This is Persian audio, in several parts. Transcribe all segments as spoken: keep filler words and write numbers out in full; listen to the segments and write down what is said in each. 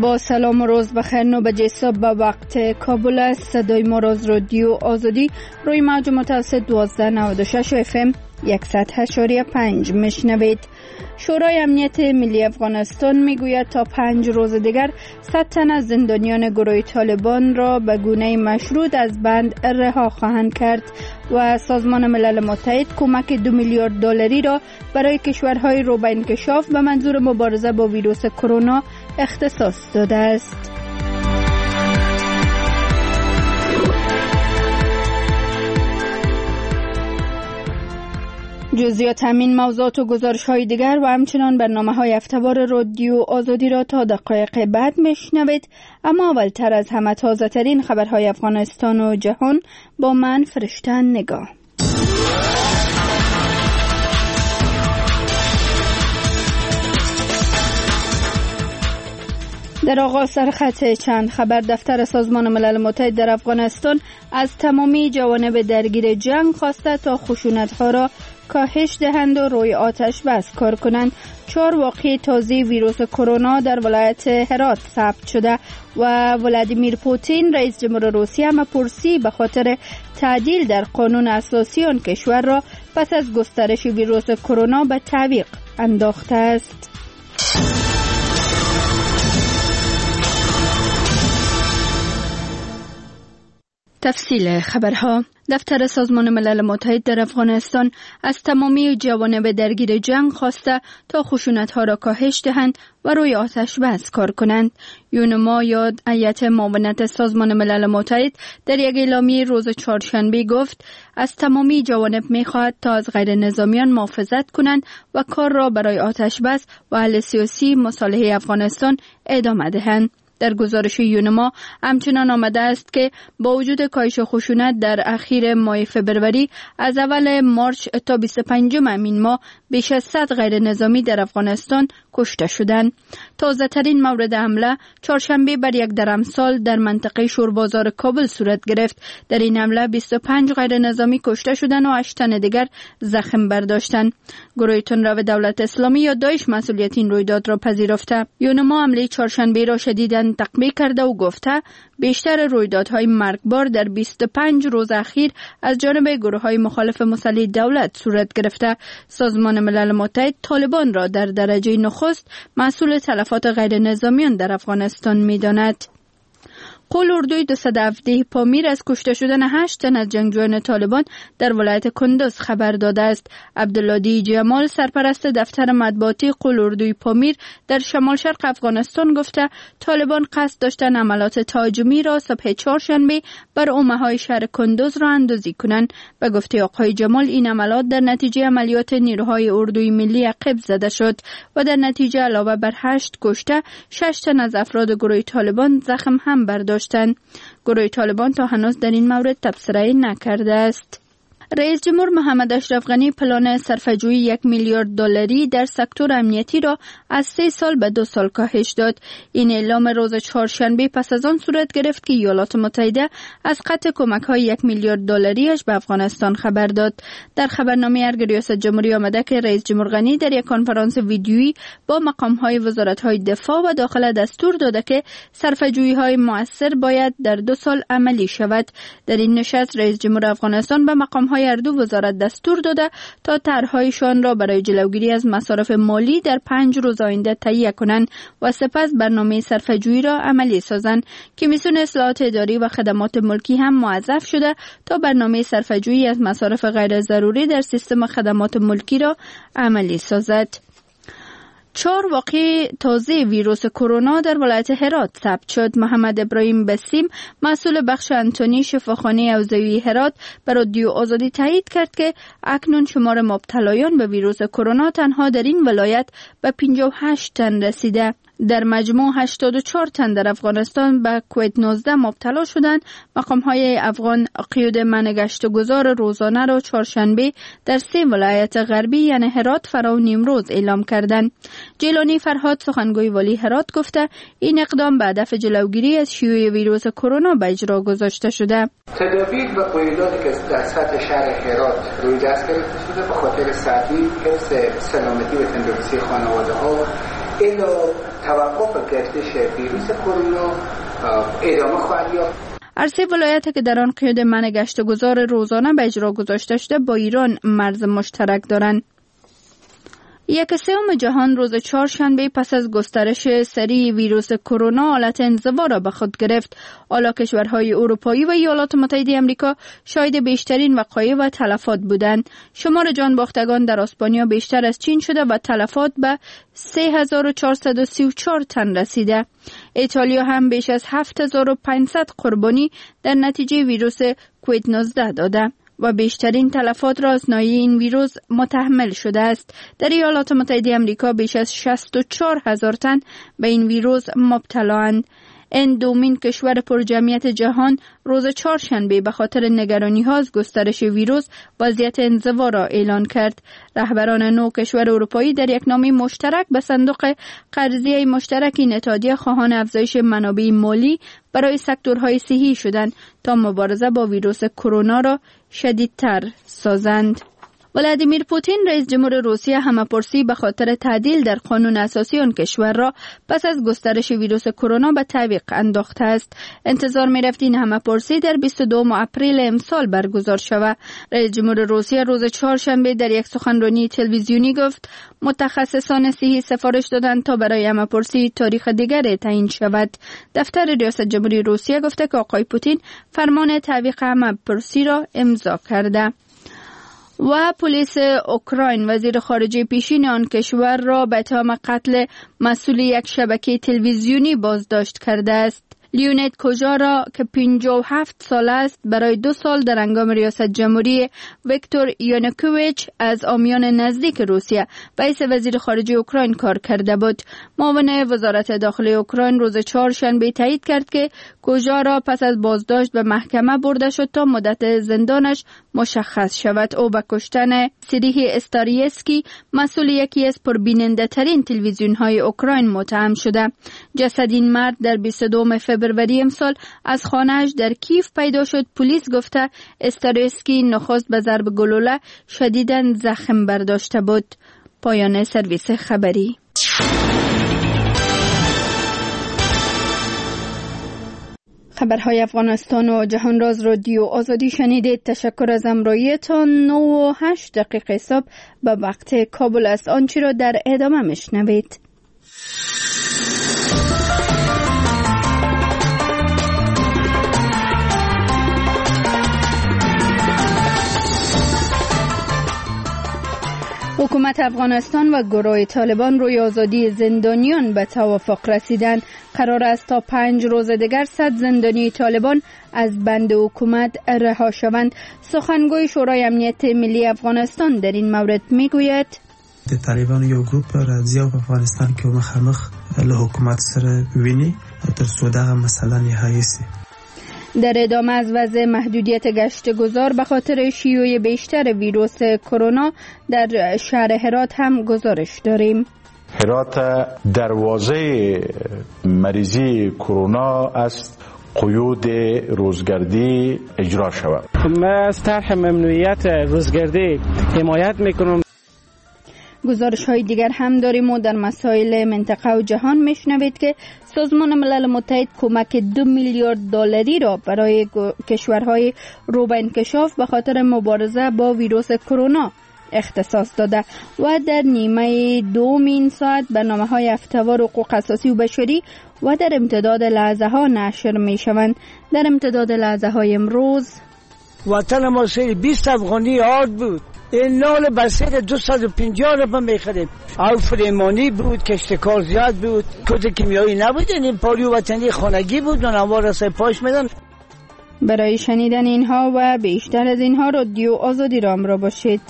با سلام و روز بخیر. نوبت صبح به وقت کابل است. صدای ما از رادیو آزادی روی موج متوسط دوازده نود و شش اف ام صد و هشت و پنج میشنوید. شورای امنیت ملی افغانستان میگوید تا پنج روز دیگر صد تن از زندانیان گروه طالبان را به گونه مشروط از بند رها خواهند کرد و سازمان ملل متحد کمک دو میلیارد دلاری را برای کشورهای رو به انکشاف به منظور مبارزه با ویروس کرونا اختصاص داده است. جزئیات همین موضوعات و گزارش های دیگر و همچنان برنامه های هفته‌وار رادیو آزادی را تا دقایق بعد میشنوید. اما اولتر از همه تازه ترین خبرهای افغانستان و جهان با من فرشته نگاه. در آغاز سرخط چند خبر. دفتر سازمان ملل متحد در افغانستان از تمامی جوانب درگیر جنگ خواسته تا خشونت‌ها را کاهش دهند و روی آتش بس کار کنند. چهار واقعه تازه ویروس کرونا در ولایت هرات ثبت شده و ولادیمیر پوتین رئیس جمهور روسیه مپرسی به خاطر تعدیل در قانون اساسی آن کشور را پس از گسترش ویروس کرونا به تعویق انداخته است. تفصیل خبرها. دفتر سازمان ملل متحد در افغانستان از تمامی جوانب درگیر جنگ خواسته تا خشونت‌ها را کاهش دهند و روی آتش بس کار کنند. یونما یا هیئت معاونت سازمان ملل متحد در یک اعلامیه روز چهارشنبه گفت از تمامی جوانب می‌خواهد تا از غیر نظامیان محافظت کنند و کار را برای آتش بس و حل سیاسی مصالحه افغانستان ادامه دهند. در گزارش یونما همچنان آمده است که با وجود کاهش خشونت در اخیر ماه فبروری از اول مارچ تا بیست و پنجم همین ماه بیش از صد غیر نظامی در افغانستان کشته شدند. تازه ترین مورد حمله چهارشنبه بر یک درمسال در منطقه شوربازار کابل صورت گرفت. در این حمله بیست و پنج غیر نظامی کشته شدند و هشت تن دیگر زخم برداشتند. گروه تندرو دولت اسلامی یا داعش مسئولیت این رویداد را پذیرفته. یونما حمله چهارشنبه را شدیداً تقبیح کرده و گفته بیشتر رویدادهای مرگبار در بیست و پنج روز اخیر از جانب گروه‌های مخالف مسلح دولت صورت گرفته. سازمان ملل متحد طالبان را در درجه نخست مسئول تلفات غیر نظامیان در افغانستان می‌داند. قول اردوی دویست و هفده پامیر از کشته شدن هشت تن از جنگجویان طالبان در ولایت کندوز خبر داده است. عبدالله جمال سرپرست دفتر مطبوعاتی قول اردوی پامیر در شمال شرق افغانستان گفته طالبان قصد داشتن عملات تهاجمی را صبح چهارشنبه بر عمه‌های شهر کندوز را اندازی کنند. به گفته آقای جمال این عملات در نتیجه عملیات نیروهای اردوی ملی عقب زده شد و در نتیجه علاوه بر هشت کشته شش تن از افراد گروه طالبان زخم هم برداشت. گروه طالبان تا هنوز در این مورد تبصره نکرده است. رئیس جمهور محمد اشرف غنی پلان صرفه‌جویی یک میلیارد دلاری در سکتور امنیتی را از سه سال به دو سال کاهش داد. این اعلام روز چهارشنبه پس از آن صورت گرفت که ایالات متحده از قطع کمک‌های یک میلیارد دلاریش به افغانستان خبر داد. در خبرنامه ارگ ریاست جمهوری آمده که رئیس جمهور غنی در یک کنفرانس ویدیویی با مقام‌های وزارت‌های دفاع و داخله دستور داده که صرفه‌جویی‌های مؤثر باید در دو سال عملی شود. در این نشست رئیس جمهور افغانستان به مقام‌های هر دو وزارت دستور داده تا طرح‌هایشان را برای جلوگیری از مصارف مالی در پنج روز آینده تهیه کنند و سپس برنامه صرفه‌جویی را عملی سازند. کمیسیون اصلاحات اداری و خدمات ملکی هم موظف شده تا برنامه صرفه‌جویی از مصارف غیر ضروری در سیستم خدمات ملکی را عملی سازد. چهار واقعه تازه ویروس کرونا در ولایت هرات ثبت شد. محمد ابراهیم بسیم مسئول بخش انتونی شفاخانه حوزوی هرات به رادیو آزادی تایید کرد که اکنون شمار مبتلایان به ویروس کرونا تنها در این ولایت به پنجاه و هشت تن رسیده. در مجموع هشتاد و چهار تن در افغانستان به کووید نوزده مبتلا شدند. مقام‌های افغان قیود منع گشت و گذار روزانه را چهارشنبه در سه ولایت غربی یعنی هرات، فرا و نیمروز اعلام کردند. جیلانی فرهاد سخنگوی والی هرات گفته این اقدام به هدف جلوگیری از شیوع ویروس کرونا به اجرا گذاشته شده. تدابیر و قیوداتی که در سطح شهر هرات روی دست گرفته شده به خاطر سردی، حفظ سلامتی و تندرستی خانواده‌ها، الا توقف گردش ویروس کرونا ادامه خواهد یافت. عرصه ولایت که در آن قید منع گشت و گذار روزانه به اجرا گذاشته شده با ایران مرز مشترک دارند. یک سوم جهان روز چهارشنبه پس از گسترش سریع ویروس کرونا حالت انزوا را به خود گرفت. حالا کشورهای اروپایی و ایالات متحده آمریکا شاهد بیشترین وقایع و تلفات بودند. شمار جان باختگان در اسپانیا بیشتر از چین شده و تلفات به سه هزار و چهارصد و سی و چهار تن رسیده. ایتالیا هم بیش از هفت هزار و پانصد قربانی در نتیجه ویروس کووید نوزده داده و بیشترین تلفات را از نایه این ویروس متحمل شده است. در ایالات متحده آمریکا بیش از شصت و چهار هزار تن به این ویروس مبتلااند. این دومین کشور پرجمعیت جهان روز چهارشنبه به خاطر نگرانی ها از گسترش ویروس وضعیت انزوا را اعلان کرد. رهبران نو کشور اروپایی در یک نامه مشترک به صندوق قرضه مشترک این اتحادیه خواهان افزایش منابع مالی برای سکتورهای صحی شدند تا مبارزه با ویروس کرونا را شدیدتر سازند. ولادیمیر پوتین رئیس جمهور روسیه همه‌پرسی به خاطر تعدیل در قانون اساسی آن کشور را پس از گسترش ویروس کرونا به تعویق انداخته است. انتظار می‌رفت این همه‌پرسی در بیست و دوم اپریل امسال برگزار شود. رئیس جمهور روسیه روز چهارشنبه در یک سخنرانی تلویزیونی گفت متخصصان صحی سفارش دادند تا برای همه‌پرسی تاریخ دیگر تعیین شود. دفتر ریاست جمهوری روسیه گفته که آقای پوتین فرمان تعویق همه‌پرسی را امضا کرده. و پلیس اوکراین وزیر خارجه پیشین آن کشور را به اتهام قتل مسئول یک شبکه تلویزیونی بازداشت کرده است. لیونید کوژا را که پنجاه و هفت سال است برای دو سال در هنگام ریاست جمهوری ویکتور یانوکوویچ از عامیان نزدیک روسیه به حیث وزیر خارجه اوکراین کار کرده بود. معاون وزارت داخلی اوکراین روز چهارشنبه تایید کرد که کوژا را پس از بازداشت به محکمه برده شد تا مدت زندانش مشخص شود. او به کشتن سریح استاریسکی مسئول یکی از پربیننده ترین تلویزیون های اوکراین متهم شده. جسد این مرد در بیست و دوم فبروری امسال از خانه‌اش در کیف پیدا شد. پلیس گفته استاریسکی نخست به ضرب گلوله شدیداً زخم برداشته بود. پایان سرویس خبری. خبرهای افغانستان و جهان راز رادیو آزادی شنیدید. تشکر از همراهیتان. نه و هشت دقیقه صبح به وقت کابل است. آنچه را در ادامه میشنوید. حکومت افغانستان و گروه طالبان روی آزادی زندانیان به توافق رسیدند. قرار است تا پنج روز دیگر صد زندانی طالبان از بند حکومت رها شوند. سخنگوی شورای امنیت ملی افغانستان در این مورد میگوید د طالبان یو ګروپ راځي په افغانستان کې مخامخ له حکومت سره ویني تر څو دا مسله نهایی شي. در ادامه از وضع محدودیت گشت گذار به خاطر شیوع بیشتر ویروس کرونا در شهر هرات هم گزارش داریم. هرات دروازه مریضی کرونا است، قیود روزگردی اجرا شود. من از طرح ممنوعیت روزگردی حمایت میکنم. گزارش های دیگر هم داریم و در مسائل منطقه و جهان میشنوید که سازمان ملل متحد کمک دو میلیارد دلاری را برای کشورهای رو به انکشاف به خاطر مبارزه با ویروس کرونا اختصاص داده و در نیمه دوم این ساعت برنامه های هفته‌وار حقوق اساسی و بشری و در امتداد لحظه ها نشر می شوند. در امتداد لحظه های امروز وطن ما سری بیست افغانی آرد بود. این نال بسیر دویست و پنجاه رو هم میخریم. او فریمانی بود، کشتکار زیاد بود، کود کیمیایی نبود. این پاریو وطنی خانگی بود و نوار را سپاش میدن. برای شنیدن اینها و بیشتر از اینها رادیو آزادی را همراه باشید.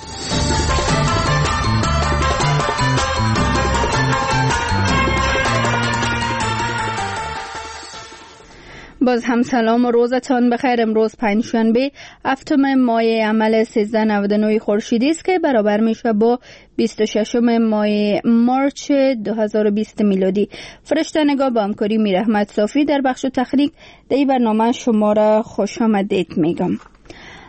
باز هم سلام و روزتان بخیر. امروز پنجشنبه هفتم ماه عمل سیزده نود و نه خورشیدی است که برابر میشه با بیست و ششم ماه مارچ دو هزار و بیست میلادی. فرشته نگاه با همکاری میر احمد صافی در بخش تخریج در این برنامه شما را خوش آمدید میگم.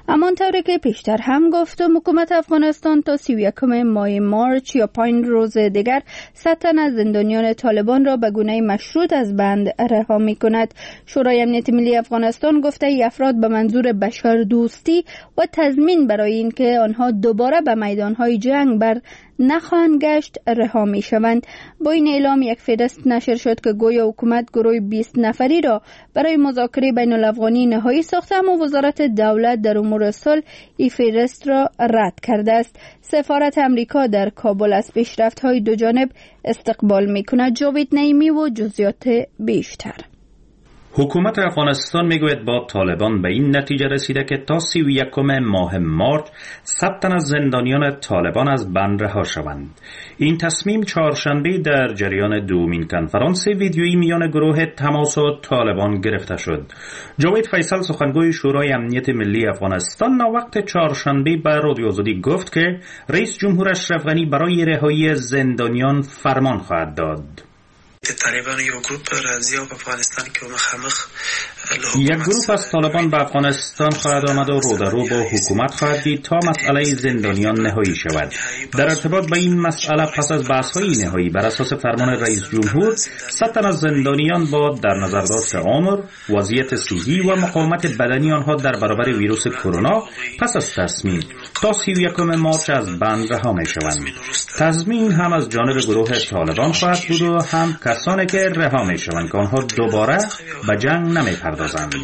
همانطور که پیشتر هم گفتم، حکومت افغانستان تا سی و یکم ماه مارچ یا پنج روز دیگر صد تن از زندانیان طالبان را به گونه مشروط از بند رها می کند. شورای امنیت ملی افغانستان گفته ای افراد به منظور بشر دوستی و تضمین برای اینکه آنها دوباره به میدانهای جنگ بر نخواهند گشت رها می شوند. با این اعلام یک فهرست نشر شد که گویا حکومت گروه بیست نفری را برای مذاکره بین الافغانی نهایی ساخته، اما وزارت دولت در امور صلح این فهرست را رد کرده است. سفارت امریکا در کابل از پیشرفت‌های دو جانب استقبال می کند. جاوید نعیمی و جزئیات بیشتر. حکومت افغانستان میگوید با طالبان به این نتیجه رسیده که تا سی و یکم ماه مارچ صد تن از زندانیان طالبان از بند رها شوند. این تصمیم چهارشنبه در جریان دومین کنفرانس ویدیویی میان گروه تماس و طالبان گرفته شد. جاوید فیصل سخنگوی شورای امنیت ملی افغانستان وقت چهارشنبه به رادیو آزادی گفت که رئیس جمهور اشرف غنی برای رهایی زندانیان فرمان خواهد داد. طالبان یک گروه رازیا به افغانستان که مخامخ یک گروه از طالبان به افغانستان خواهد آمد و رو در رو با حکومت خواهد دید تا مسئله زندانیان نهایی شود. در ارتباط به این مسئله پس از بحث‌های نهایی بر اساس فرمان رئیس جمهور، صد تن از زندانیان با در نظر داشت عمر، وضعیت صحی و مقاومت بدنی آنها در برابر ویروس کرونا پس از تصمیم تا سی و یکم مارچ از بند رها می‌شوند. تضمین هم از جانب گروه طالبان خواهد بود و هم کسانی که رها می‌شوند که آنها دوباره به جنگ نمی‌پردازند.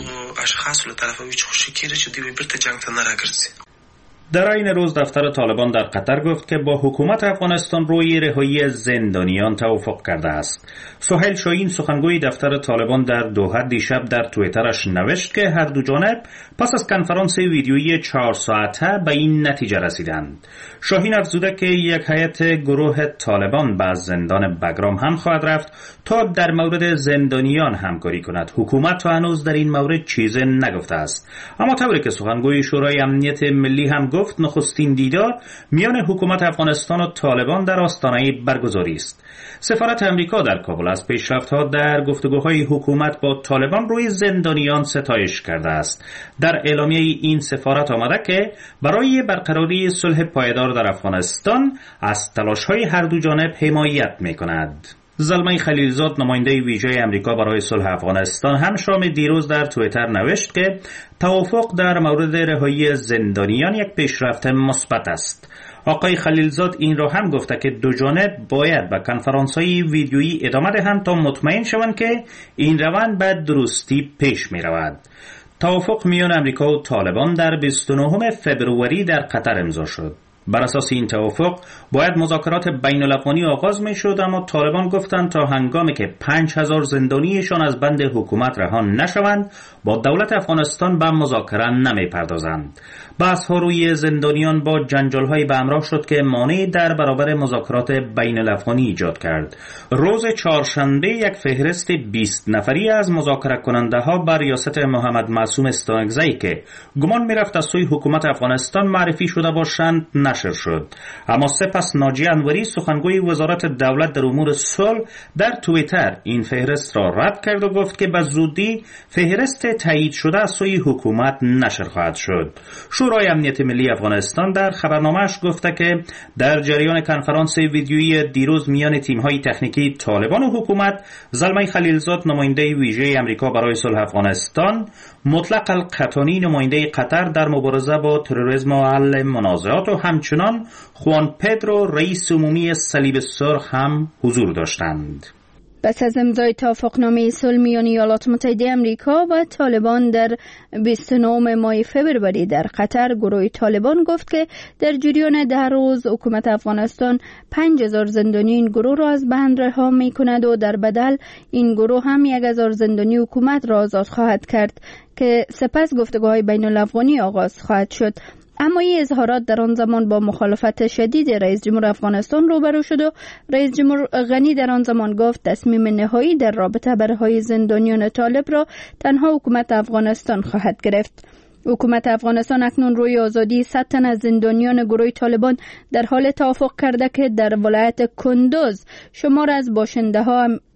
در این روز دفتر طالبان در قطر گفت که با حکومت افغانستان روی رهایی زندانیان توافق کرده است. سهیل شاهین سخنگوی دفتر طالبان در دوحه دیشب در توییترش نوشت که هر دو جانب پس از کنفرانس ویدیویی چهار ساعته به این نتیجه رسیدند. شاهین افزوده که یک هیئت گروه طالبان به زندان بگرام هم خواهد رفت تا در مورد زندانیان همکاری کند. حکومت تا هنوز در این مورد چیزی نگفته است، اما طوری که سخنگوی شورای امنیت ملی هم گفت نخستین دیدار میان حکومت افغانستان و طالبان در آستانه برگزاری است. سفارت امریکا در کابل از پیشرفت‌ها در گفتگوهای حکومت با طالبان روی زندانیان ستایش کرده است. در اعلامیه این سفارت آمده که برای برقراری صلح پایدار در افغانستان از تلاش‌های هر دو جانب حمایت می‌کند. زلمه خلیلزاد نماینده ویژه امریکا برای صلح افغانستان هم شام دیروز در توییتر نوشت که توافق در مورد رهایی زندانیان یک پیشرفت مثبت است. آقای خلیلزاد این را هم گفته که دو جانب باید به کنفرانس‌های ویدیویی ادامه دهند تا مطمئن شوند که این روند به درستی پیش می رود. توافق میان امریکا و طالبان در بیست و نهم فوریه در قطر امضا شد. بر اساس این توافق باید مذاکرات بین الافغانی آغاز می شد، اما طالبان گفتند تا هنگامی که پنج هزار زندانیشان از بند حکومت رها نشوند با دولت افغانستان به مذاکره نمی پردازند. بحث ها روی زندانیان با جنجال های به همراه شد که مانعی در برابر مذاکرات بین الافغانی ایجاد کرد. روز چهارشنبه یک فهرست بیست نفری از مذاکره کننده ها بر ریاست محمد معصوم استانکزی که گمان می رفت از سوی حکومت افغانستان معرفی شده باشند نشر شد، اما سپس ناجی انوری سخنگوی وزارت دولت در امور صلح در توییتر این فهرست را رد کرد و گفت که به زودی فهرست تایید شده از سوی حکومت نشر خواهد شد. شورای امنیت ملی افغانستان در خبرنامه‌اش گفته که در جریان کنفرانس ویدیویی دیروز میان تیم‌های تکنیکی طالبان و حکومت، زلمه خلیلزاد نماینده ویژه امریکا برای صلح افغانستان، مطلق القطانی نماینده قطر در مبارزه با تروریسم و حل منازعات و همچنان خوان پدرو رئیس عمومی صلیب سرخ هم حضور داشتند. پس از امضای توافقنامه صلح میان ایالات متحده آمریکا و طالبان در بیست و نهم ماه فوریه در قطر، گروه طالبان گفت که در جریان ده روز حکومت افغانستان پنج هزار زندانی این گروه را از بند رها می کند و در بدل این گروه هم یک هزار زندانی حکومت را آزاد خواهد کرد که سپس گفتگوهای بین الافغانی آغاز خواهد شد. اما این اظهارات در آن زمان با مخالفت شدید رئیس جمهور افغانستان روبرو شد و رئیس جمهور غنی در آن زمان گفت تصمیم نهایی در رابطه با رهایی زندانیان طالب را تنها حکومت افغانستان خواهد گرفت. حکومت افغانستان اکنون روی آزادی صد تن از زندانیان گروه طالبان در حال توافق کرده که در ولایت کندوز شمار از باشنده ها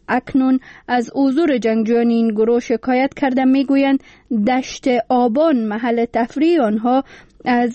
اکنون از حضور جنگجویان این گروه شکایت کرده. میگویند دشت آبان محل تفریح آنها از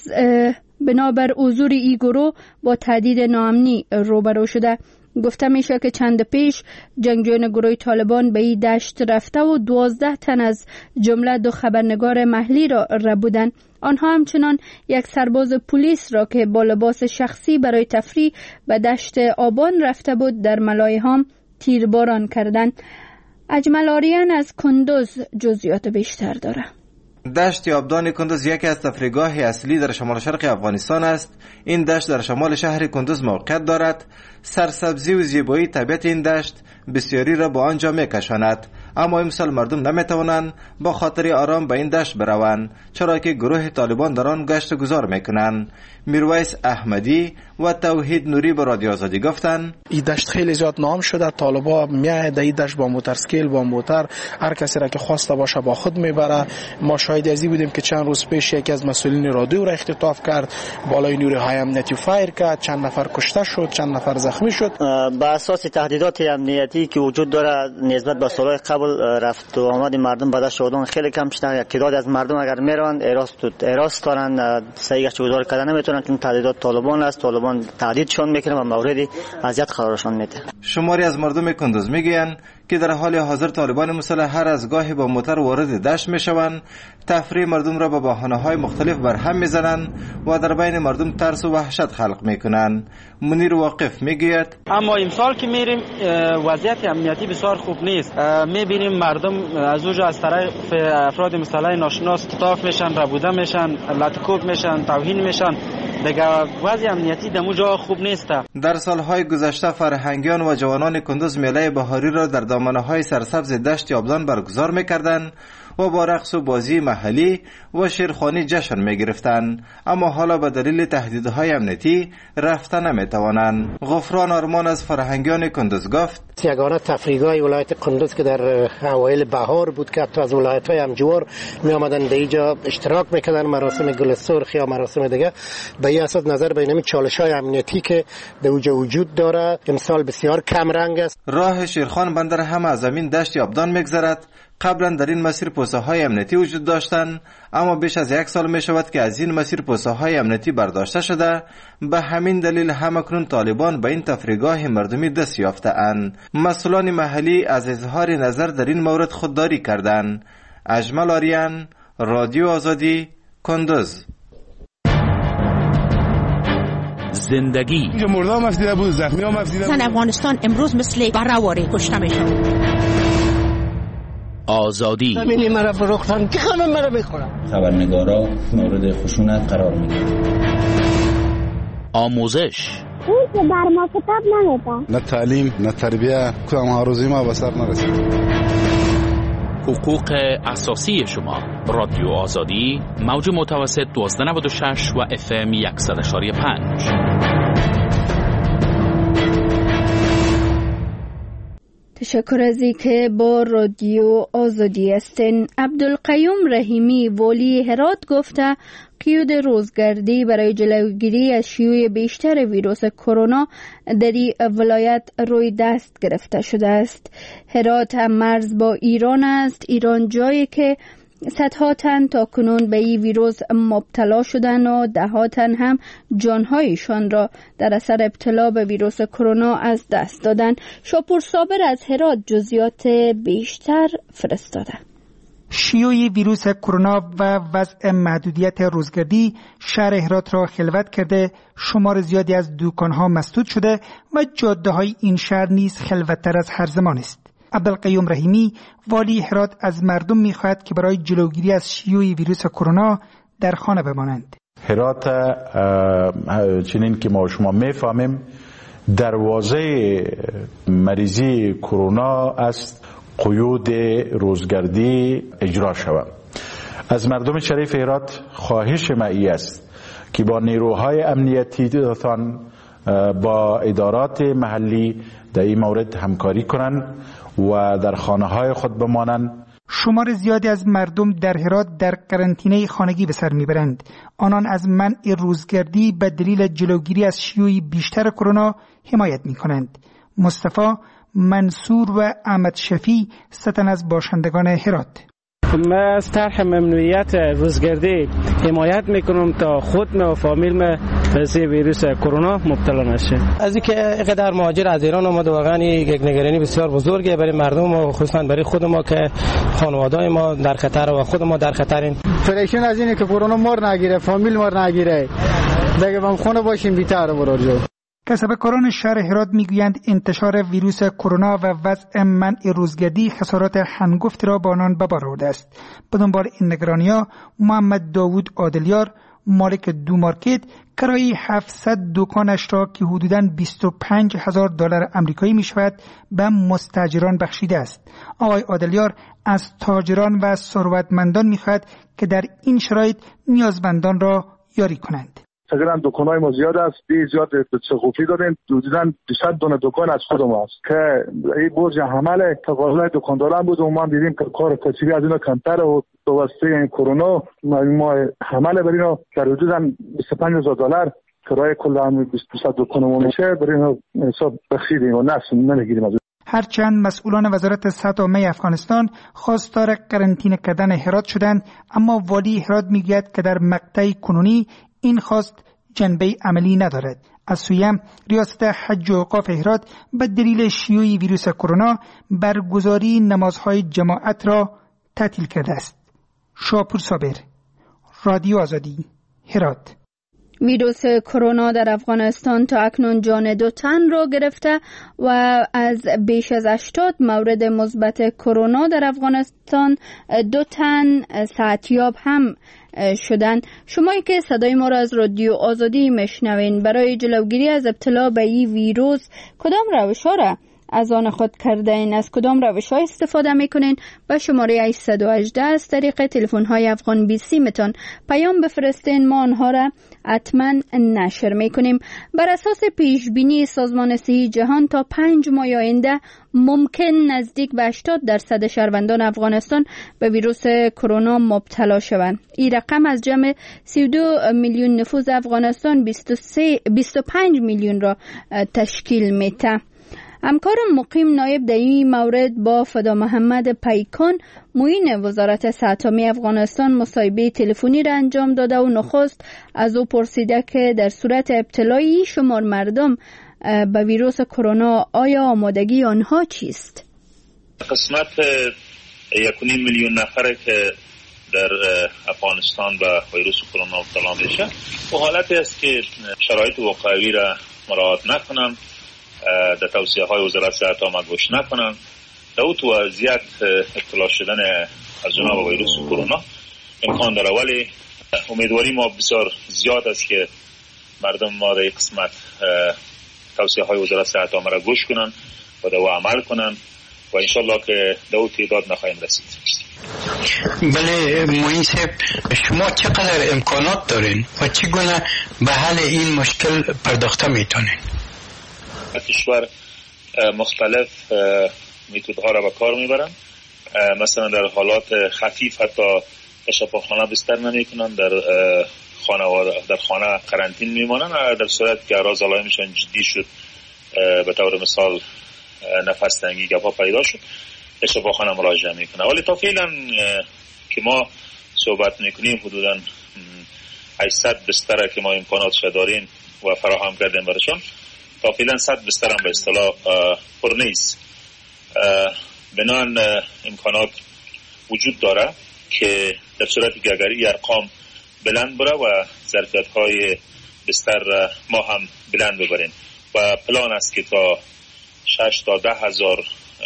بنابر حضور این گروه با تهدید ناامنی روبرو شده. گفته میشه که چند پیش جنگجویان گروه طالبان به این دشت رفته و دوازده تن از جمله دو خبرنگار محلی را ربودند. آنها همچنان یک سرباز پلیس را که با لباس شخصی برای تفریح به دشت آبان رفته بود در ملایهام تیرباران کردند. اجمل آریان از کندوز جزئیات بیشتر داره. دشت آبدان کندوز یکی از تفریحگاه اصلی در شمال شرق افغانستان است. این دشت در شمال شهر کندوز موقعیت دارد. سرسبزی و زیبایی طبیعت این دشت بسیاری را با آنجا میکشاند، اما امسال مردم نمیتوانند با خاطر آرام به این دشت بروند، چرا که گروه طالبان در آن گشت و گذار میکنند. میرویس احمدی و توحید نوری به رادیو آزادی گفتند این دشت خیلی زیاد نام شده. طالبا میاد این دشت با موتورسیکل با موتور هر کسی را که خواسته باشه با خود میبره. ما شاهد ازی بودیم که چند روز پیش یکی از مسئولین رادیو را اختطاف کرد، بالای نیروهای امنیتی فایر کرد، چند نفر کشته شد، چند نفر زخمی شد. با اساس تهدیدات امنیتی که وجود داره نسبت به سالهای قبل رفت و آمد مردم به دشت آبدان خیلی کم شده. یک تعداد از مردم اگر میرن اراست دارن، صحیح گشت و گذار کردن نمیتونن چون تهدیدات طالبان است. طالبان تهدیدشون میکنه و مورد اذیت قرارشون میده. شماری از مردم کندوز میگن که در حال حاضر طالبان مسلح هر از گاهی با موتور وارد دشت میشوند، تفریح مردم را با بهانه‌های مختلف برهم میزنند و در بین مردم ترس و وحشت خلق میکنند. منیر واقف میگوید اما امسال که میریم وضعیت امنیتی بسیار خوب نیست. میبینیم مردم از اوج از طرف افراد مسلح ناشناس اختطاف میشن، ربوده میشن، لطکوب میشن، توهین میشن. دیگه وضع امنیتی در اونجا خوب نیست. در سالهای گذشته فرهنگیان و جوانان کندوز میله بهاری را در دامنه‌های سرسبز دشت آبدان برگزار میکردند و با رقص و بازی محلی و شیرخوانی جشن میگرفتند، اما حالا به دلیل تهدیدهای امنیتی رفتن نمیتوانند. غفران آرمان از فرهنگیان کندوز گفت یگانه تفریحگاه ولایت کندوز که در اوایل بهار بود که حتی از ولایت‌های همجوار می آمدن در اینجا اشتراک میکردن، مراسم گل سرخ یا مراسم دیگه. به این اساس نظر بین این چالش‌های امنیتی که در اونجا وجود داره امسال بسیار کم رنگ است. راه شیرخان بندر هم از زمین دشت آبدان میگذرد. قبلا در این مسیر پوسته‌های امنیتی وجود داشتند، اما بیش از یک سال می شود که از این مسیر پوسته‌های امنیتی برداشته شده. به همین دلیل همکنون طالبان به این تفریحگاه مردمی دست یافته‌اند. مسئولان محلی از اظهار نظر در این مورد خودداری کردند. اجمل آریان، رادیو آزادی، کندوز. زندگی اینجا مردم مفیده بود، زخمی ها مفیده بود. افغانستان امروز مثل برآوری کشته میشن. آزادی زمینی مرا فروختن که خانم مرا بخورم. خبرنگارا مورد خشونت قرار میگیرن. آموزش اون که بر ما کتاب نمیده. نه تعلیم نه تربیه، کدام آرزوی ما به سر نرسید. حقوق اساسی شما. رادیو آزادی موج متوسط دوازده نود و شش و اف ام صد و شش و پنج. تشکر از اینکه با رادیو آزادی هستین. عبدالقیوم رحیمی والی هرات گفته قیود روزگردی برای جلوگیری از شیوع بیشتر ویروس کرونا در این ولایت روی دست گرفته شده است. هرات هم مرز با ایران است. ایران جایی که صدها تن تا کنون به این ویروس مبتلا شدن و ده تن هم جانهایشان را در اثر ابتلا به ویروس کرونا از دست دادن. شاپور صابر از هرات جزئیات بیشتر فرستاده. شیوع ویروس کرونا و وضع محدودیت روزگردی شهر هرات را خلوت کرده، شمار زیادی از دکان‌ها مسدود شده و جاده‌های این شهر نیز خلوت‌تر از هر زمان است. عبدالقیوم رحیمی والی هرات از مردم می‌خواهد که برای جلوگیری از شیوع ویروس کرونا در خانه بمانند. هرات چنین که ما شما می‌فهمیم دروازه مریضی کرونا است قیود روزگردی اجرا شود. از مردم شریف هرات خواهش معی است که با نیروهای امنیتی تان با ادارات محلی در این مورد همکاری کنند و در خانه های خود بمانند. شمار زیادی از مردم در هرات در قرنطینه خانگی به سر میبرند. آنان از منع روزگردی به دلیل جلوگیری از شیوع بیشتر کرونا حمایت میکنند. مصطفی منصور و احمد شفی ستن از باشندگان هرات. من از طرح ممنوعیت روزگردی حمایت میکنم تا خود و فامیل ما به ویروس کرونا مبتلا نشه. از اینکه اینقدر مهاجر از ایران اومد واقعا یک نگرانی بسیار بزرگه برای مردم و خصوصا برای خود ما که خانواده‌های ما در خطر و خود ما در خطریم. فریکشن از اینه که کرونا مار نگیره، فامیل مار نگیره. دیگه هم خونه باشیم بی‌تر برو. کسبکاران شهر هرات میگویند انتشار ویروس کرونا و وضع منع روزگردی خسارات هنگفتی را با آنان به بار آورده است. به دنبال این نگرانی‌ها محمد داوود عادلیار مالک دو مارکت کرایه هفتصد دکانش را که حدوداً بیست و پنج هزار دلار آمریکایی میشود به مستاجران بخشیده است. آقای عادلیار از تاجران و ثروتمندان میخواهد که در این شرایط نیازمندان را یاری کنند. تقریبا دکان‌های ما زیاد است، بی زیاد سقوفی داریم، حدوداً دویست دونه دکان از خود ما است که این برج حمل تقاضای دکانداران بود و ما دیدیم که کار کسبی از اینا کمتر و واسطه این کرونا ما حمل بر اینا که حدوداً بیست و پنج هزار دلار کرایه کل هم بیست دکانمون میشه، برای اینا حساب بخشیدیم و نفس نمیگیریم از. هرچند مسئولان وزارت صحت عامه افغانستان خواستار قرنطینه کردن هرات شدند، اما والی هرات میگوید که در مقطع کنونی این خواست جنبه عملی ندارد. از سویم ریاست حج و اوقاف هرات به دلیل شیوع ویروس کرونا برگزاری نمازهای جماعت را تعطیل کرده است. شاپور صابر، رادیو آزادی، هرات. ویروس کرونا در افغانستان تا اکنون جان دو تن را گرفته و از بیش از هشتاد مورد مثبت کرونا در افغانستان دو تن صحتیاب هم شدن. شمایی که صدای ما را از رادیو آزادی میشنوین، برای جلوگیری از ابتلا به این ویروس کدام روش‌ها را از آن خود کردین؟ از کدام روش‌ها استفاده میکنین؟ با شماره هشتصد و هجده از طریق تلفن‌های افغان بیست متون پیام بفرستین، ما آنها را حتما نشر میکنیم. بر اساس پیش بینی سازمان صحی جهان تا پنج ماه آینده ممکن نزدیک به هشتاد درصد شهروندان افغانستان به ویروس کرونا مبتلا شوند. این رقم از جمع سی و دو میلیون نفوذ افغانستان بیست و پنج میلیون را تشکیل میده. همکار مقیم نایب در این مورد با فدا محمد پیکان معین وزارت صحت عامه افغانستان مصاحبه تلفنی را انجام داده و نخست از او پرسیده که در صورت ابتلای شمار مردم به ویروس کرونا آیا آمادگی آنها چیست؟ قسمت یک و نیم میلیون نفره که در افغانستان به ویروس کرونا مبتلا میشه و حالتی است که شرایط وقایعی را مراعات نکنن، در توصیه های وزارت صحت عامه گوش نکنن، در او تو وضعیت ابتلا شدن از جناب ویروس کرونا امکان داره. ولی امیدواری ما بسیار زیاد است که مردم ما در قسمت توصیه های وزارت صحت عامه را گوش کنن و در او عمل کنن و انشالله که در او تعداد نخواهیم رسید. بله معین صاحب، شما چقدر امکانات دارین و چگونه به حل این مشکل پرداخته میتونین؟ کشور مختلف میتودها را به کار میبرن. مثلا در حالات خفیف حتی شفاخانه بستر نمیکنن، در خانه در خانه قرنطین میمانن. در صورت که اعراض علائمشان جدی شد، به طور مثال نفس تنگی گپا پیدا شد، به شفاخانه مراجعه میکنن. ولی تا فعلا که ما صحبت میکنیم حدودا هشتصد بستر که ما امکاناتش داریم و فراهم کردیم برشان، تا فعلا صد بستر هم به اصطلاح پر نیست. بنان امکانات وجود داره که در صورتی که اگر این ارقام بلند بره و ظرفیت های بستر ما هم بلند ببریم و پلان است که تا شش تا ده هزار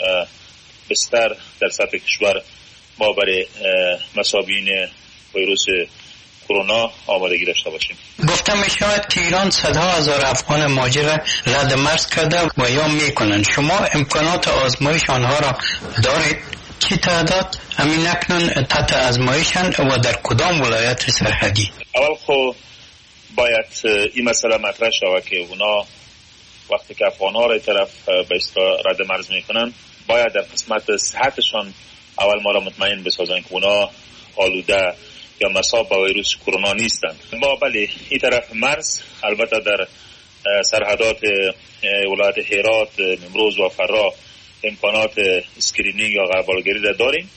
بستر در سطح کشور ما برای مصابین ویروس کرونا آمادگی داشته باشیم. گفتم می شود که ایران صدها هزار افغان مهاجر رد مرز کرده و یا می کنند. شما امکانات آزمایش آنها را دارید؟ چی تعداد همین اکنون تحت آزمایشند و در کدام ولایت سرحدی؟ اول خو باید این مسئله مطرح شود که اونا وقتی که افغان ها را طرف به اصطلاح رد مرز می کنند باید در قسمت صحتشان اول ما را مطمئن بسازند که اونا آلوده یا مصاب با ویروس کرونا نیستند. ما بله این طرف مرز البته در سرحدات ولایت هرات، نیمروز و فرا امکانات اسکرینینگ یا غربالگری را داریم.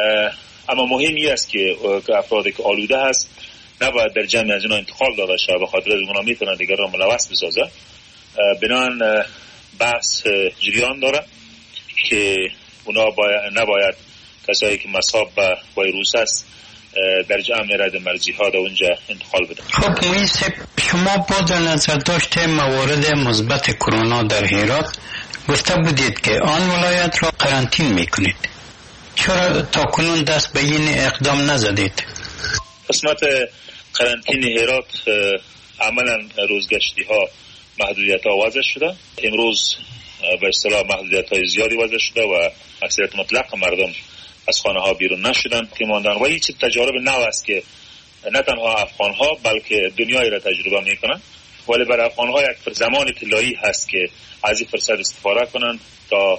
اما مهمی است که افرادی که آلوده هست نباید در جمع از اینا انتقال داده شود، به خاطر از اونا میتونن دیگر را ملوث بسازه. بنابراین بحث جریان داره که اونا باید نباید کسایی که مصاب به ویروس است در جمع رد مرزی ها در اونجا انتقال بدن. خب مویس، شما با در نظر داشته موارد مثبت کرونا در هرات گفته بودید که آن ولایت را قرنطین میکنید. چرا تا کنون دست به این اقدام نزدید؟ قسمت قرنطین هرات عملا روزگشتی ها محدودیت ها وضع شده. امروز به اصطلاح محدودیت های زیادی وضع شده و اکثریت مطلق مردم از خانه ها بیرون نشدن که ماندن و هیچ تجارب نو است که نه تنها افغان ها بلکه دنیای را تجربه میکنن. ولی برای افغان ها یک زمان طلایی هست که از این فرصت استفاده کنند تا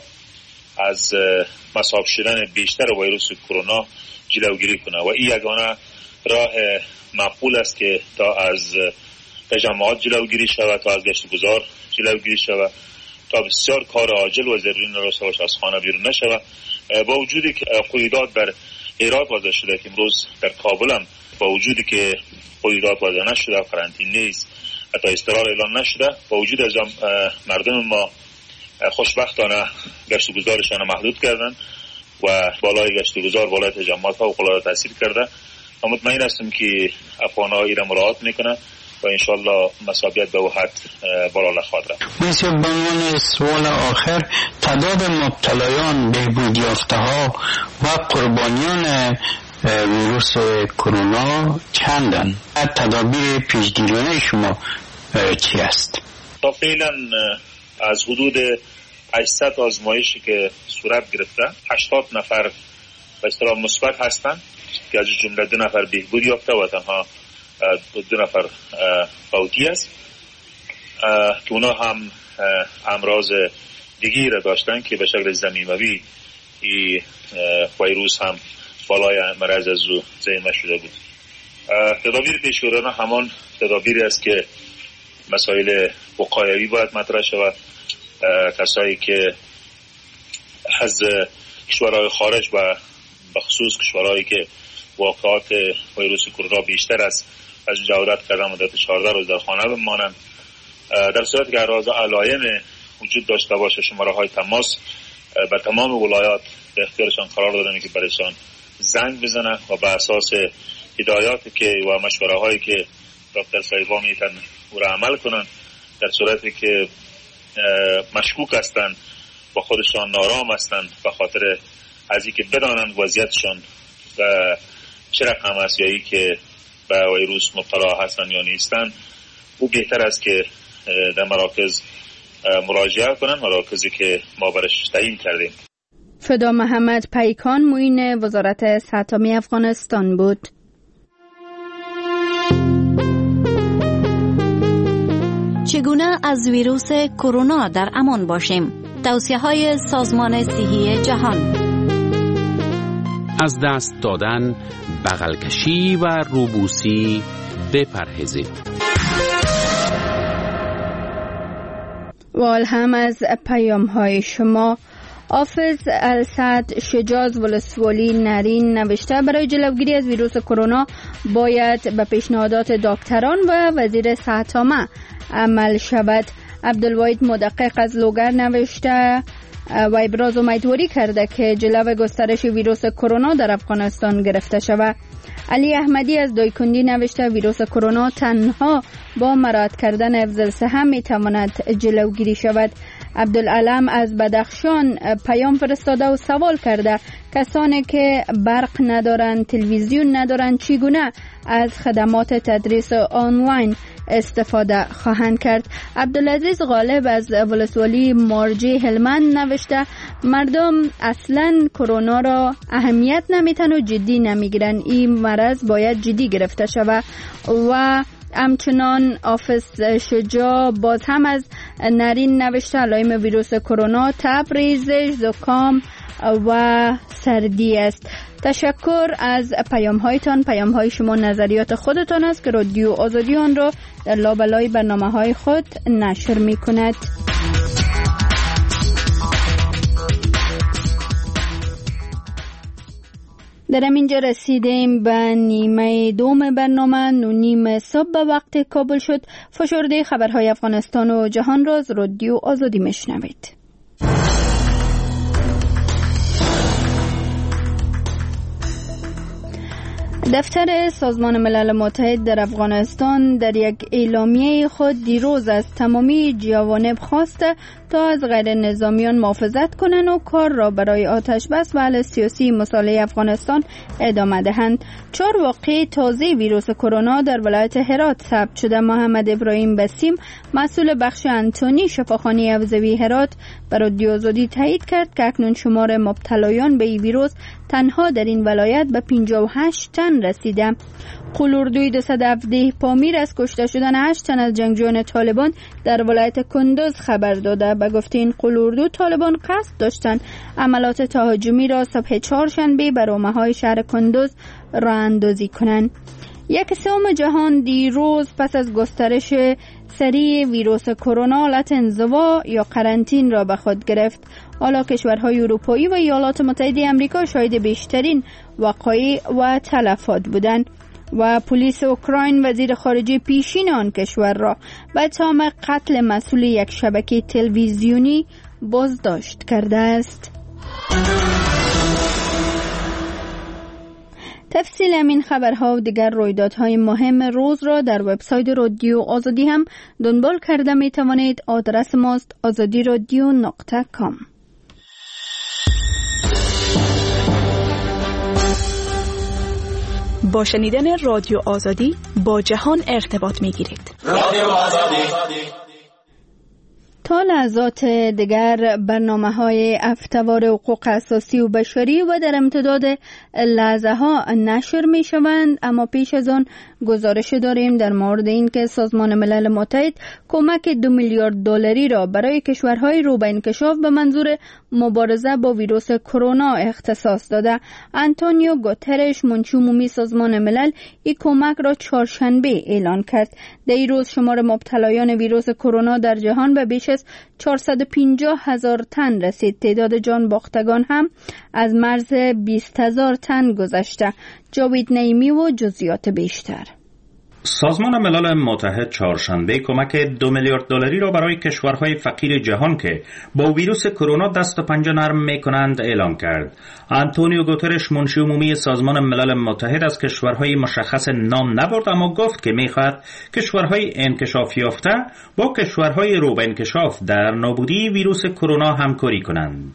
از مصاب شدن بیشتر ویروس کرونا جلوگیری کنند و این یگانه راه معقول است که تا از تجمعات جلوگیری شود، تا از گشت گذار جلوگیری شود، تا بسیار کار عاجل و ضروری نرسته باشه از خانه بیرون نشود. با وجودی که قیودات در هرات وضع شده که امروز در کابل هم با وجودی که قیودات وضع نشده، قرنطینه نیست، حتی اضطرار اعلان نشده، با وجود از مردم ما خوشبختانه گشت و گذارشان محدود کردن و بالای گشت و گذار بالای تجمعات ها و قلعه تاثیر کرده. و مطمئن هستم که افغان‌ها این را مراعات میکنن و انشالله مسابقات به وحد بالا نخواهد رفت. مثل به عنوان سوال آخر، تعداد مبتلایان بهبود یافته ها و قربانیان ویروس کرونا چندن؟ تدابیر پیشگیری شما چی است؟ تا فعلا از حدود هشتصد آزمایشی که صورت گرفته هشتاد نفر به اصطلاح مثبت هستند که از جمله دو نفر بهبود یافته و تنها دو نفر فوتی است که اونا هم امراض دیگری را داشتن که به شکل ضمیموی این ویروس هم بالای مرض از او زایده شده بود. تدابیر پیشگیرانه همان تدابیری است که مسائل وقایوی باید مطرح شود. کسایی که از کشورهای خارج و بخصوص کشورهایی که واقعات ویروس کرونا بیشتر است از اینجا عودت کردن مدت چهارده روز در خانه بمانند. در صورتی که اراز علائم وجود داشته باشه شماره های تماس به تمام ولایات به اختیارشان قرار دادن که برایشان زنگ بزنن و به اساس هدایاتی که و مشوره هایی که دکتر صاحبا میتن او را عمل کنن. در صورتی که مشکوک هستند با خودشان نارام هستند به خاطر از اینکه بدانند وضعیتشان و چه رقم است یا ای که به ویروس مبتلا هستند یا نیستند، او بهتر است که در مراکز مراجعه کنند، مراکزی که ما برش تعیین کردیم. فدا محمد پیکان، معین وزارت صحت عامه افغانستان بود. چگونه از ویروس کرونا در امان باشیم؟ توصیه‌های سازمان صحی جهان. از دست دادن، بغل کشی و روبوسی بپرهیزید. وال هم از پیام های شما. حافظ السعد شجاز ولسوالی نرین نوشته برای جلوگیری از ویروس کرونا باید به پیشنهادات دکتران و وزیر صحت عامه عمل شود. عبدالواحد مدقق از لوگر نوشته و ابراز امیدواری کرده که جلو گسترش ویروس کرونا در افغانستان گرفته شود. علی احمدی از دایکندی نوشته ویروس کرونا تنها با مراعات کردن حفظ الصحه می تواند جلوگیری شود. عبدالعلم از بدخشان پیام فرستاده و سوال کرده کسانی که برق ندارند، تلویزیون ندارند، چگونه از خدمات تدریس آنلاین استفاده خواهند کرد؟ عبدالعزیز غالب از ولسوالی مارجی هلمند نوشته مردم اصلا کرونا را اهمیت نمیتن و جدی نمیگیرن. این مرض باید جدی گرفته شود. و همچنان حافظ شجاع باز هم از نرین نوشته علائم ویروس کرونا تب، ریزش، زکام و سردی است. تشکر از پیام هایتان. پیام های شما نظریات خودتان است که رادیو آزادی آن را در لابلای برنامه های خود نشر می کند. در اینجا رسیدیم به نیمه دوم برنامه. نو نیم صبح به وقت کابل شد. فشرده خبرهای افغانستان و جهان را از رادیو آزادی میشنوید. دفتر سازمان ملل متحد در افغانستان در یک اعلامیه خود دیروز از تمامی جوانب خواسته تا از غیر نظامیان محافظت کنند و کار را برای آتش بس و حل سیاسی مسئله افغانستان ادامه دهند. چهار واقعه تازه ویروس کرونا در ولایت هرات ثبت شده. محمد ابراهیم بسیم مسئول بخش انتونی شفاخانه افزوی هرات بر رادیو آزادی تایید کرد که اکنون شمار مبتلایان به این ویروس تنها در این ولایت به پنجاه و هشت تن رسیده. قلوردوی دویست و هفده پامیر از کشته شدن هشت تن از جنگجویان طالبان در ولایت کندوز خبر داده. به گفته این قلوردو، طالبان قصد داشتند عملات تهاجمی را صبح چهارشنبه بر رومه‌های شهر کندوز راه اندازی کنند. یک سوم جهان دیروز پس از گسترش سریع ویروس کرونا حالت انزوا یا قرنطین را به خود گرفت. حالا کشورهای اروپایی و ایالات متحده آمریکا شاهد بیشترین وقایع و تلفات بودند و پلیس اوکراین وزیر خارجه پیشین آن کشور را به تهم قتل مسئول یک شبکه تلویزیونی بازداشت کرده است. تفصیل همین خبرها و دیگر رویدادهای مهم روز را در وبسایت رادیو آزادی هم دنبال کرده می توانید. آدرس ماست آزادی رادیو نقطه کام. با شنیدن رادیو آزادی با جهان ارتباط می گیرید. رادیو آزادی. تا لحظات دیگر برنامه های افتوار حقوق اساسی و بشری و در امتداد لحظه ها نشر می شوند، اما پیش از آن گزارش داریم در مورد این که سازمان ملل متحد کمک دو میلیارد دلاری را برای کشورهای رو به انکشاف به منظور مبارزه با ویروس کرونا اختصاص داده. آنتونیو گوترش منشی عمومی سازمان ملل این کمک را چهارشنبه اعلان کرد. در این روز شمار مبتلایان ویروس کرونا در جهان به بیش از چهارصد و پنجاه هزار تن رسید. تعداد جان باختگان هم از مرز بیست هزار تن گذشته. جاوید نعیمی و جزئیات بیشتر. سازمان ملل متحد چهارشنبه کمک دو میلیارد دلاری را برای کشورهای فقیر جهان که با ویروس کرونا دست و پنجه نرم می‌کنند اعلام کرد. آنتونیو گوترش منشی عمومی سازمان ملل متحد از کشورهای مشخص نام نبرد، اما گفت که می‌خواهد کشورهای انکشاف یافته با کشورهای رو به انکشاف در نابودی ویروس کرونا همکاری کنند.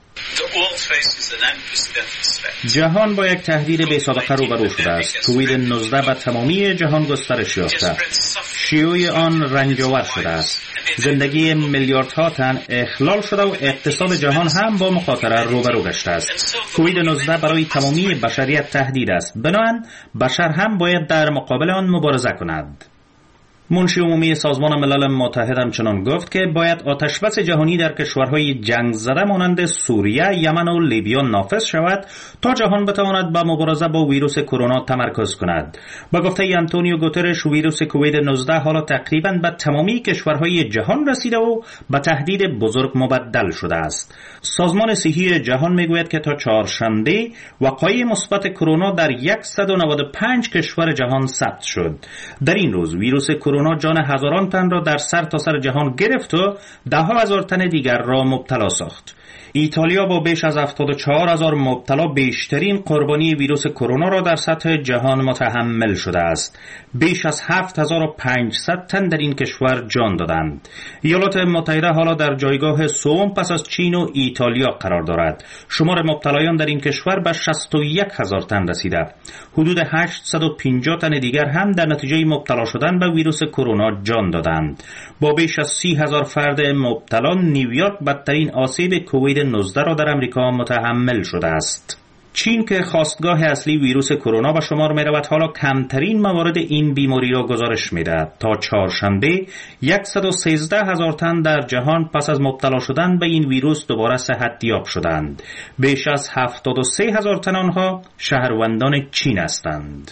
جهان با یک تهدید بی سابقه روبرو شده است. کووید نوزده به تمامی جهان گسترش یافته. شیوع آن رنج‌آور شده است. زندگی میلیاردها تن اخلال شده و اقتصاد جهان هم با مخاطره روبرو گشته است. کووید نوزده برای تمامی بشریت تهدید است. بنابراین بشر هم باید در مقابل آن مبارزه کند. منشی عمومی سازمان ملل متحد همچنان گفت که باید آتشبس جهانی در کشورهای جنگ زده مانند سوریه، یمن و لیبیا نافذ شود تا جهان بتواند با مبارزه با ویروس کرونا تمرکز کند. با گفته آنتونیو گوترش، ویروس کووید نوزده حالا تقریبا به تمامی کشورهای جهان رسیده و به تهدید بزرگ مبدل شده است. سازمان صحی جهان میگوید که تا چهارشنبه وقایع مثبت کرونا در صد و نود و پنج کشور جهان ثبت شد. در این روز ویروس کرونا جان هزاران تن را در سر تا سر جهان گرفت و ده ها هزار تن دیگر را مبتلا ساخت. ایتالیا با بیش از هفتاد و چهار هزار مبتلا بیشترین قربانی ویروس کرونا را در سطح جهان متحمل شده است. بیش از هفت هزار و پانصد تن در این کشور جان دادند. ایالات متحده حالا در جایگاه سوم پس از چین و ایتالیا قرار دارد. شمار مبتلایان در این کشور به شصت و یک هزار تن رسیده. حدود هشتصد و پنجاه تن دیگر هم در نتیجه مبتلا شدن به ویروس کرونا جان دادند. با بیش از سی هزار فرد مبتلا، نیویورک بدترین آسیب کووید نوزده را در امریکا متحمل شده است. چین که خاستگاه اصلی ویروس کرونا به شمار می رود، حالا کمترین موارد این بیماری را گزارش می دهد. تا چهارشنبه صد و سیزده هزار تن در جهان پس از مبتلا شدن به این ویروس دوباره صحتیاب شدند. بیش از هفتاد و سه هزار تن آنها شهروندان چین هستند.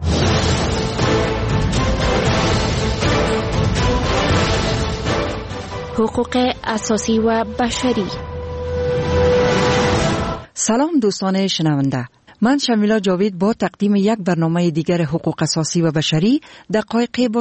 حقوق اساسی و بشری. سلام دوستان شنونده، من شمیلا جاوید با تقدیم یک برنامه دیگر حقوق اساسی و بشری دقایقی با